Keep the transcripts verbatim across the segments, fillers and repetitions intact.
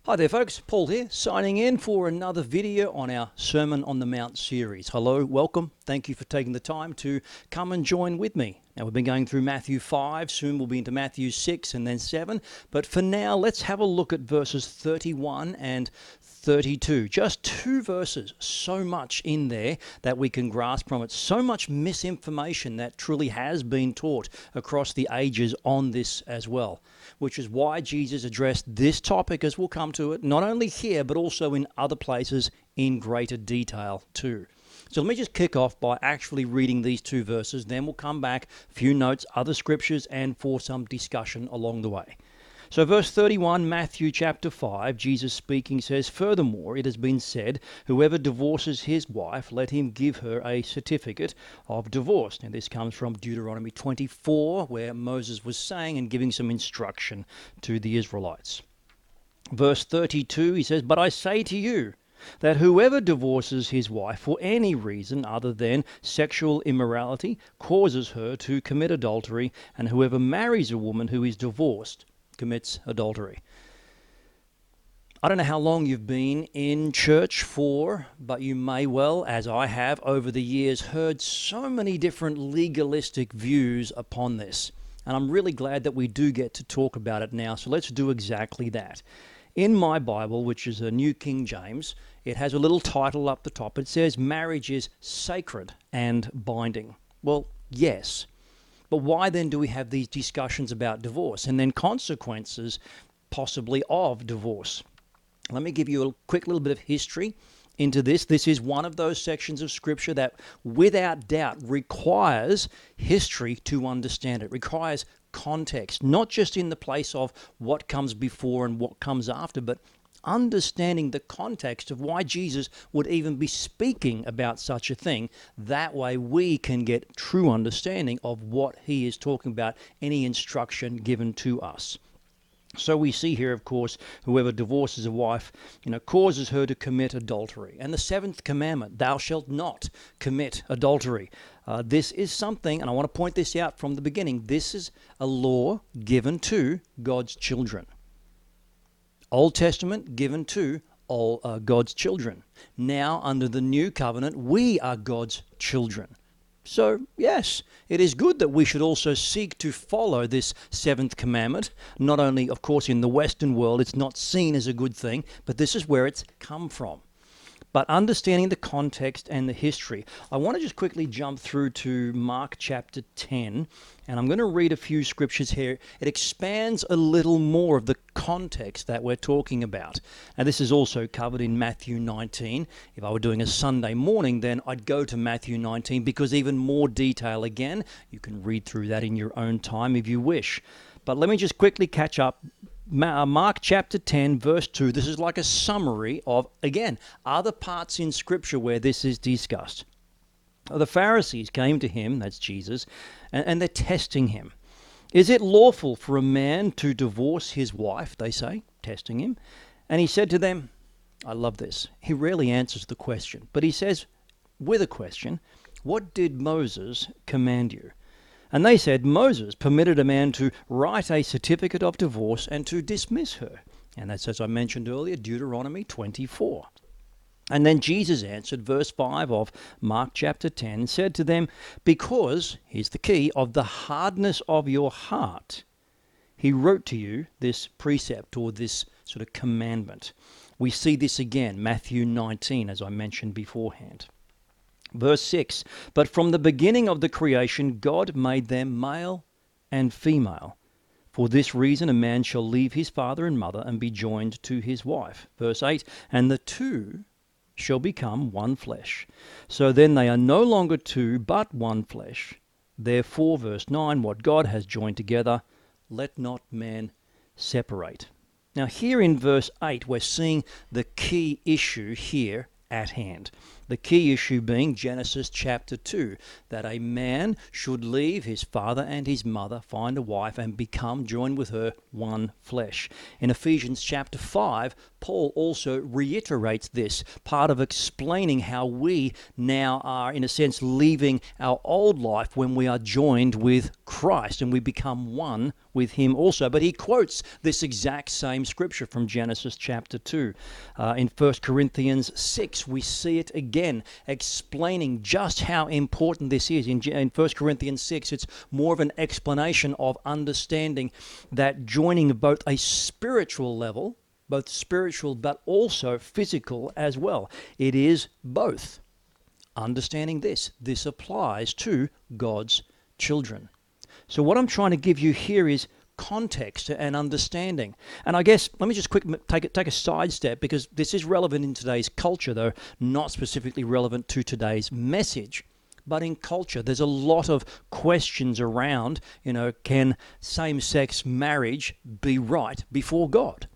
Hi there folks, Paul here, signing in for another video on our Sermon on the Mount series. Hello, welcome, thank you for taking the time to come and join with me. Now we've been going through Matthew five, soon we'll be into Matthew six and then seven, but for now let's have a look at verses thirty-one and thirty-two. Just two verses, so much in there that we can grasp from it, so much misinformation that truly has been taught across the ages on this as well, which is why Jesus addressed this topic, as we'll come to it, not only here but also in other places in greater detail too. So let me just kick off by actually reading these two verses, then we'll come back, a few notes, other scriptures, and for some discussion along the way. So verse thirty-one, Matthew chapter five, Jesus speaking says, "Furthermore, it has been said, whoever divorces his wife, let him give her a certificate of divorce." Now this comes from Deuteronomy twenty-four, where Moses was saying and giving some instruction to the Israelites. Verse thirty-two, he says, "But I say to you, that whoever divorces his wife for any reason other than sexual immorality causes her to commit adultery, and whoever marries a woman who is divorced commits adultery." I don't know how long you've been in church for, but you may well, as I have over the years, heard so many different legalistic views upon this. And I'm really glad that we do get to talk about it now, so let's do exactly that. In my Bible, which is a New King James, it has a little title up the top. It says, "Marriage is sacred and binding." Well, yes. But why then do we have these discussions about divorce and then consequences possibly of divorce? Let me give you a quick little bit of history into this. This is one of those sections of Scripture that without doubt requires history to understand it, requires context, not just in the place of what comes before and what comes after, but understanding the context of why Jesus would even be speaking about such a thing. That way we can get true understanding of what he is talking about, any instruction given to us. So we see here, of course, whoever divorces a wife, you know, causes her to commit adultery. And the seventh commandment, "Thou shalt not commit adultery." Uh, this is something, and I want to point this out from the beginning, this is a law given to God's children. Old Testament given to all uh, God's children. Now, under the new covenant, we are God's children. So, yes, it is good that we should also seek to follow this seventh commandment. Not only, of course, in the Western world, it's not seen as a good thing, but this is where it's come from. But understanding the context and the history, I want to just quickly jump through to Mark chapter ten, and I'm going to read a few scriptures here. It expands a little more of the context that we're talking about. Now, this is also covered in Matthew nineteen. If I were doing a Sunday morning, then I'd go to Matthew nineteen, because even more detail again, you can read through that in your own time if you wish. But let me just quickly catch up. Mark chapter ten, verse two, this is like a summary of, again, other parts in Scripture where this is discussed. The Pharisees came to him, that's Jesus, and, and they're testing him. "Is it lawful for a man to divorce his wife?" they say, testing him. And he said to them, I love this, he rarely answers the question, but he says with a question, "What did Moses command you?" And they said, "Moses permitted a man to write a certificate of divorce and to dismiss her." And that's, as I mentioned earlier, Deuteronomy twenty-four. And then Jesus answered, verse five of Mark chapter ten, said to them, "Because," here's the key, "of the hardness of your heart, he wrote to you this precept," or this sort of commandment. We see this again, Matthew nineteen, as I mentioned beforehand. Verse six, "But from the beginning of the creation, God made them male and female. For this reason, a man shall leave his father and mother and be joined to his wife." Verse eight, "And the two shall become one flesh. So then they are no longer two, but one flesh. Therefore," verse nine, "what God has joined together, let not man separate." Now here in verse eight, we're seeing the key issue here at hand. The key issue being Genesis chapter two, that a man should leave his father and his mother, find a wife, and become joined with her one flesh. In Ephesians chapter five, Paul also reiterates this, part of explaining how we now are, in a sense, leaving our old life when we are joined with Christ and we become one with him also. But he quotes this exact same scripture from Genesis chapter two. Uh, in First Corinthians six, we see it again, explaining just how important this is. In, in First Corinthians six, it's more of an explanation of understanding that joining both a spiritual level, both spiritual but also physical as well. It is both. Understanding this, this applies to God's children. So what I'm trying to give you here is context and understanding. And I guess, let me just quick take a, take a sidestep, because this is relevant in today's culture, though not specifically relevant to today's message. But in culture, there's a lot of questions around, you know, can same-sex marriage be right before God?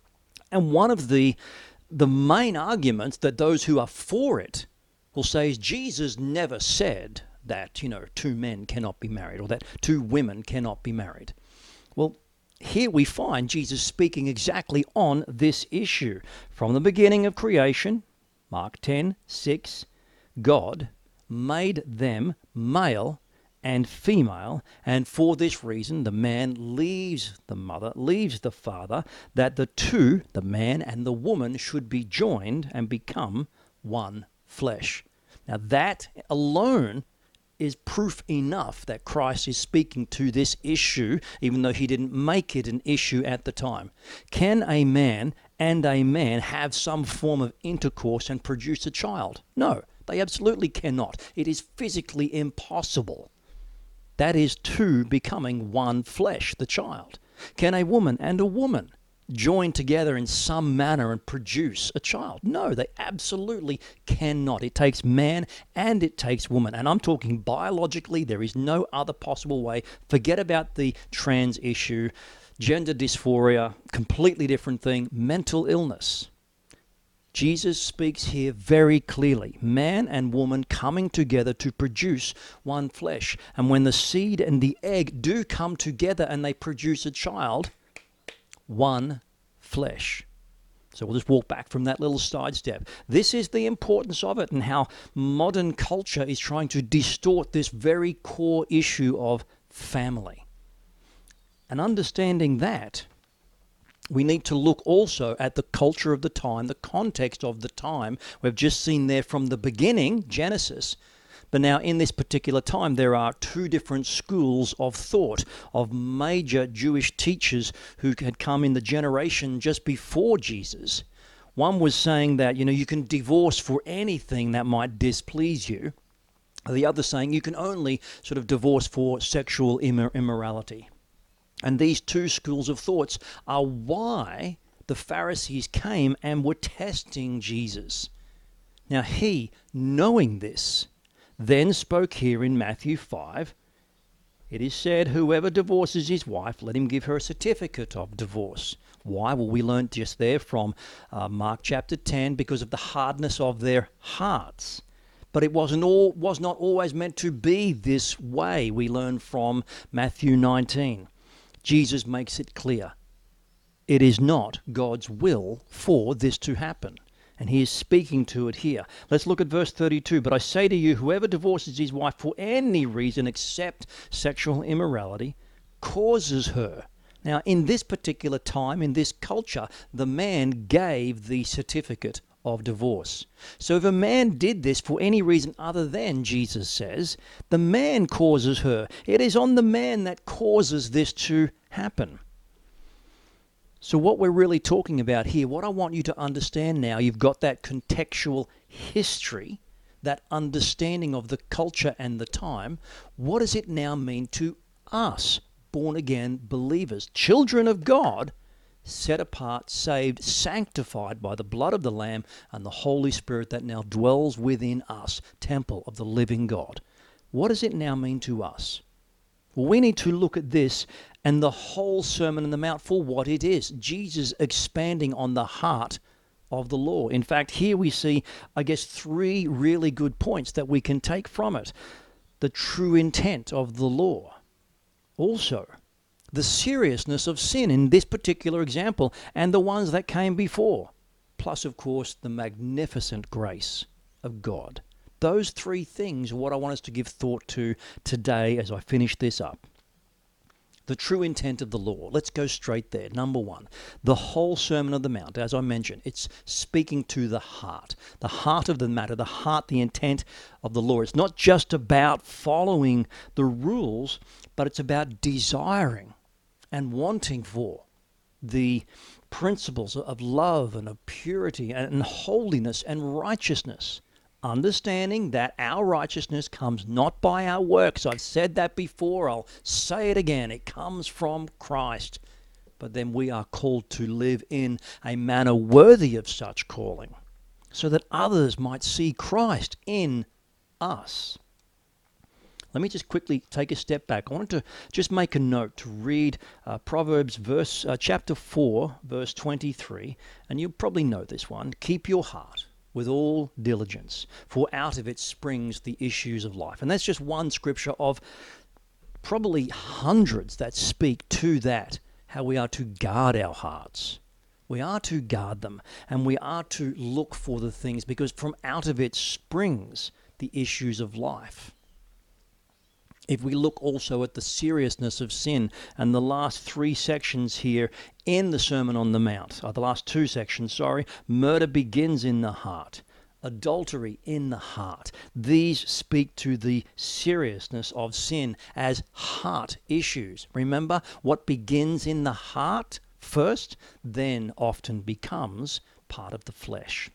And one of the the main arguments that those who are for it will say is Jesus never said that, you know, two men cannot be married, or that two women cannot be married. Well, here we find Jesus speaking exactly on this issue. From the beginning of creation, Mark ten six, God made them male and female, and for this reason the man leaves the mother, leaves the father, that the two, the man and the woman, should be joined and become one flesh. Now that alone is proof enough that Christ is speaking to this issue, even though he didn't make it an issue at the time. Can a man and a man have some form of intercourse and produce a child? No, they absolutely cannot. It is physically impossible. That is two becoming one flesh, the child. Can a woman and a woman join together in some manner and produce a child? No, they absolutely cannot. It takes man and it takes woman. And I'm talking biologically. There is no other possible way. Forget about the trans issue, gender dysphoria, completely different thing, mental illness. Jesus speaks here very clearly, man and woman coming together to produce one flesh. And when the seed and the egg do come together and they produce a child, one flesh. So we'll just walk back from that little sidestep. This is the importance of it, and how modern culture is trying to distort this very core issue of family. And understanding that, we need to look also at the culture of the time, the context of the time. We've just seen there from the beginning, Genesis. But now in this particular time, there are two different schools of thought of major Jewish teachers who had come in the generation just before Jesus. One was saying that, you know, you can divorce for anything that might displease you. The other saying you can only sort of divorce for sexual immor- immorality. And these two schools of thoughts are why the Pharisees came and were testing Jesus. Now he, knowing this, then spoke here in Matthew five, it is said, whoever divorces his wife, let him give her a certificate of divorce. Why? Well, we learned just there from uh, Mark chapter ten, because of the hardness of their hearts. But it wasn't all, was not always meant to be this way. We learn from Matthew nineteen. Jesus makes it clear. It is not God's will for this to happen. And he is speaking to it here. Let's look at verse thirty-two. But I say to you, whoever divorces his wife for any reason except sexual immorality causes her. Now, in this particular time, in this culture, the man gave the certificate of divorce. So if a man did this for any reason other than, Jesus says, the man causes her. It is on the man that causes this to happen. So what we're really talking about here, what I want you to understand now, you've got that contextual history, that understanding of the culture and the time. What does it now mean to us, born-again believers, children of God, set apart, saved, sanctified by the blood of the Lamb and the Holy Spirit that now dwells within us, temple of the living God? What does it now mean to us? Well, we need to look at this and the whole Sermon on the Mount for what it is. Jesus expanding on the heart of the law. In fact, here we see, I guess, three really good points that we can take from it. The true intent of the law. Also, the seriousness of sin in this particular example and the ones that came before. Plus, of course, the magnificent grace of God. Those three things are what I want us to give thought to today as I finish this up. The true intent of the law. Let's go straight there. Number one, the whole Sermon on the Mount, as I mentioned, it's speaking to the heart. The heart of the matter, the heart, the intent of the law. It's not just about following the rules, but it's about desiring and wanting for the principles of love and of purity and holiness and righteousness. Understanding that our righteousness comes not by our works. I've said that before. I'll say it again. It comes from Christ. But then we are called to live in a manner worthy of such calling so that others might see Christ in us. Let me just quickly take a step back. I wanted to just make a note to read uh, Proverbs verse uh, chapter four, verse twenty-three. And you probably know this one. Keep your heart with all diligence, for out of it springs the issues of life. And that's just one scripture of probably hundreds that speak to that, how we are to guard our hearts. We are to guard them, and we are to look for the things, because from out of it springs the issues of life. If we look also at the seriousness of sin, and the last three sections here in the Sermon on the Mount, or the last two sections, sorry, murder begins in the heart, adultery in the heart. These speak to the seriousness of sin as heart issues. Remember, what begins in the heart first, then often becomes part of the flesh.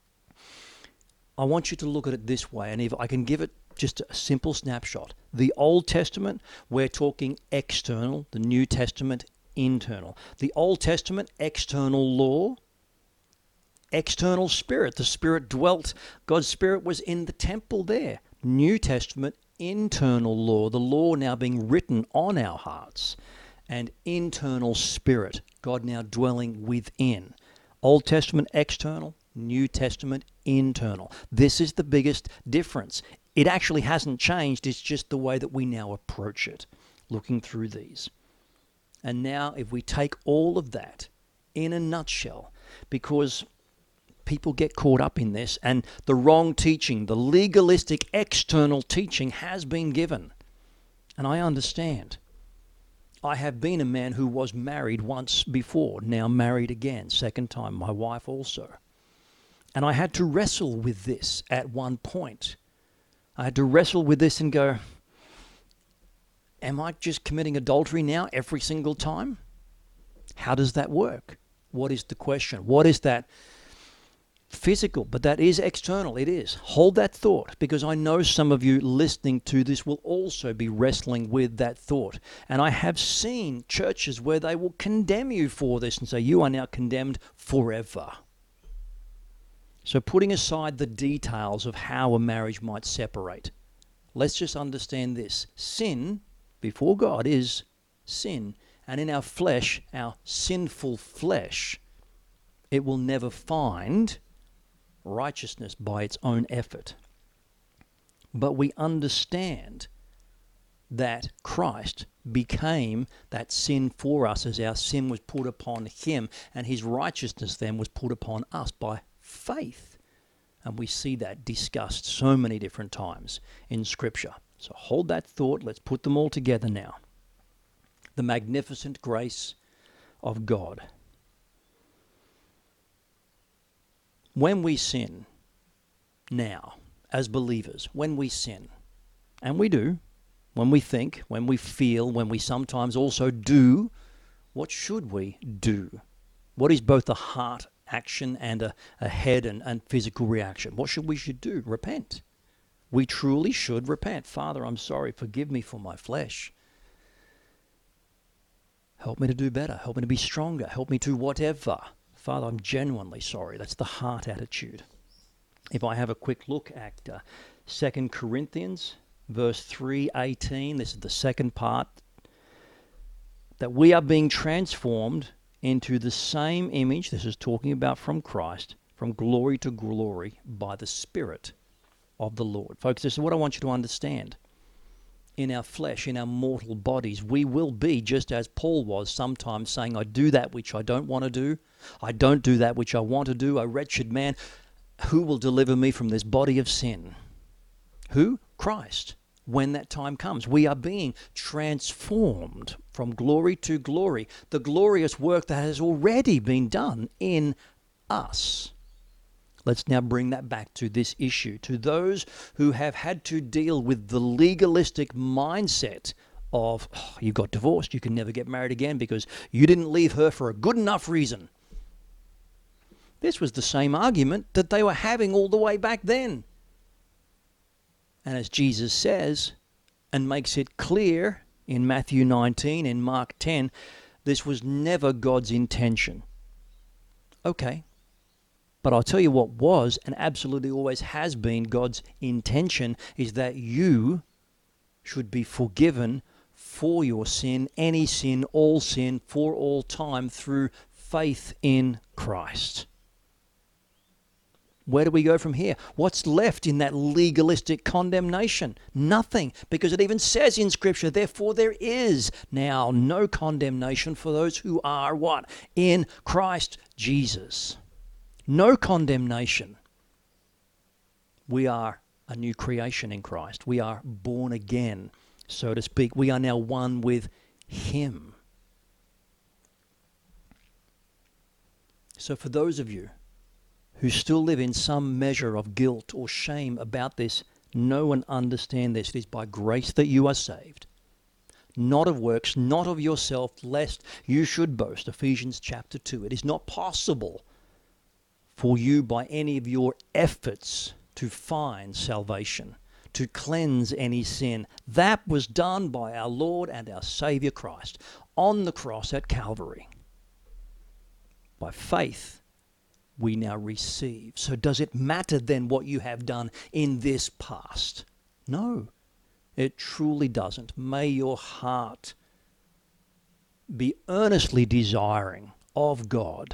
I want you to look at it this way, and if I can give it just a simple snapshot. The Old Testament, we're talking external. The New Testament, internal. The Old Testament, external law. External spirit. The Spirit dwelt. God's Spirit was in the temple there. New Testament, internal law. The law now being written on our hearts. And internal spirit. God now dwelling within. Old Testament, external. New Testament, internal. This is the biggest difference. It actually hasn't changed. It's just the way that we now approach it, looking through these. And now if we take all of that in a nutshell, because people get caught up in this and the wrong teaching, the legalistic external teaching has been given. And I understand. I have been a man who was married once before, now married again, second time, my wife also. And I had to wrestle with this at one point. I had to wrestle with this and go, am I just committing adultery now every single time? How does that work? What is the question? What is that physical? But that is external. It is. Hold that thought, because I know some of you listening to this will also be wrestling with that thought. And I have seen churches where they will condemn you for this and say, you are now condemned forever. So putting aside the details of how a marriage might separate, let's just understand this. Sin before God is sin. And in our flesh, our sinful flesh, it will never find righteousness by its own effort. But we understand that Christ became that sin for us as our sin was put upon him, and his righteousness then was put upon us by faith. And we see that discussed so many different times in Scripture. So hold that thought. Let's put them all together now. The magnificent grace of God. When we sin now, as believers, when we sin, and we do, when we think, when we feel, when we sometimes also do, what should we do? What is both a heart action and a, a head and, and physical reaction? What should we should do? Repent. We truly should repent. Father, I'm sorry. Forgive me for my flesh. Help me to do better. Help me to be stronger. Help me to whatever. Father, I'm genuinely sorry. That's the heart attitude. If I have a quick look at uh, Second Corinthians, verse three eighteen, this is the second part, that we are being transformed into the same image, this is talking about from Christ, from glory to glory by the Spirit of the Lord. Folks, this is what I want you to understand. In our flesh, in our mortal bodies, we will be just as Paul was sometimes, saying, I do that which I don't want to do. I don't do that which I want to do. A wretched man, who will deliver me from this body of sin? Who? Christ. When that time comes, we are being transformed from glory to glory. The glorious work that has already been done in us. Let's now bring that back to this issue, to those who have had to deal with the legalistic mindset of, oh, you got divorced, you can never get married again because you didn't leave her for a good enough reason. This was the same argument that they were having all the way back then. And as Jesus says and makes it clear in Matthew nineteen, in Mark ten, this was never God's intention. Okay. But I'll tell you what was and absolutely always has been God's intention is that you should be forgiven for your sin, any sin, all sin, for all time through faith in Christ. Where do we go from here? What's left in that legalistic condemnation? Nothing, because it even says in Scripture, therefore there is now no condemnation for those who are what? In Christ Jesus. No condemnation. We are a new creation in Christ. We are born again, so to speak. We are now one with Him. So for those of you who still live in some measure of guilt or shame about this, know and understand this. It is by grace that you are saved. Not of works, not of yourself, lest you should boast. Ephesians chapter two. It is not possible for you by any of your efforts to find salvation, to cleanse any sin. That was done by our Lord and our Savior Christ on the cross at Calvary. By faith, we now receive. So does it matter then what you have done in this past? No, it truly doesn't. May your heart be earnestly desiring of God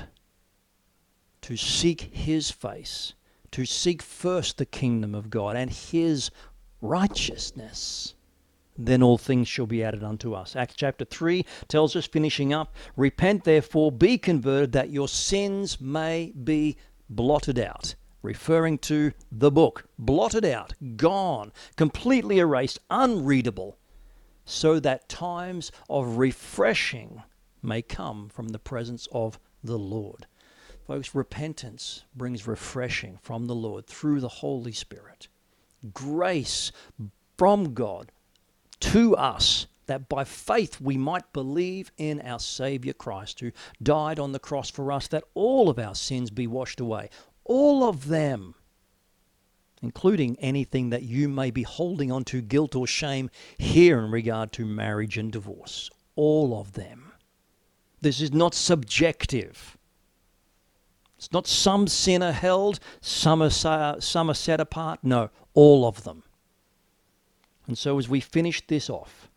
to seek His face, to seek first the kingdom of God and His righteousness. Then all things shall be added unto us. Acts chapter three tells us, finishing up, repent therefore, be converted, that your sins may be blotted out. Referring to the book. Blotted out, gone, completely erased, unreadable, so that times of refreshing may come from the presence of the Lord. Folks, repentance brings refreshing from the Lord through the Holy Spirit. Grace from God to us, that by faith we might believe in our Savior Christ, who died on the cross for us, that all of our sins be washed away. All of them, including anything that you may be holding on to, guilt or shame, here in regard to marriage and divorce. All of them. This is not subjective. It's not some sin are held, some are, some are set apart. No, all of them. And so as we finish this off,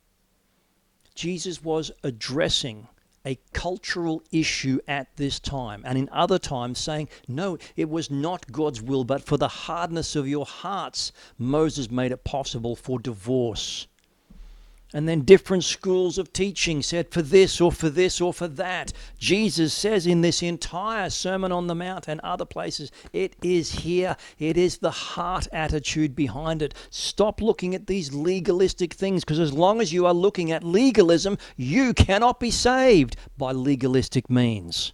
Jesus was addressing a cultural issue at this time, and in other times saying, no, it was not God's will, but for the hardness of your hearts, Moses made it possible for divorce. And then different schools of teaching said for this or for this or for that. Jesus says in this entire Sermon on the Mount and other places, it is here. It is the heart attitude behind it. Stop looking at these legalistic things, because as long as you are looking at legalism, you cannot be saved by legalistic means.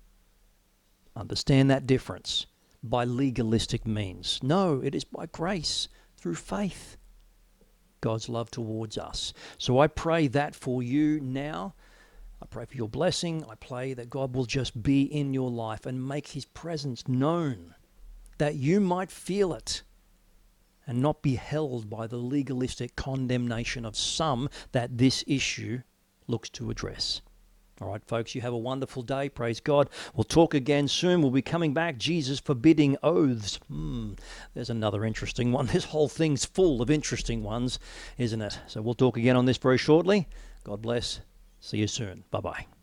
Understand that difference. By legalistic means. No, it is by grace through faith. God's love towards us. So I pray that for you now. I pray for your blessing. I pray that God will just be in your life and make His presence known, that you might feel it and not be held by the legalistic condemnation of some that this issue looks to address. All right, folks, you have a wonderful day. Praise God. We'll talk again soon. We'll be coming back. Jesus forbidding oaths. Hmm, there's another interesting one. This whole thing's full of interesting ones, isn't it? So we'll talk again on this very shortly. God bless. See you soon. Bye-bye.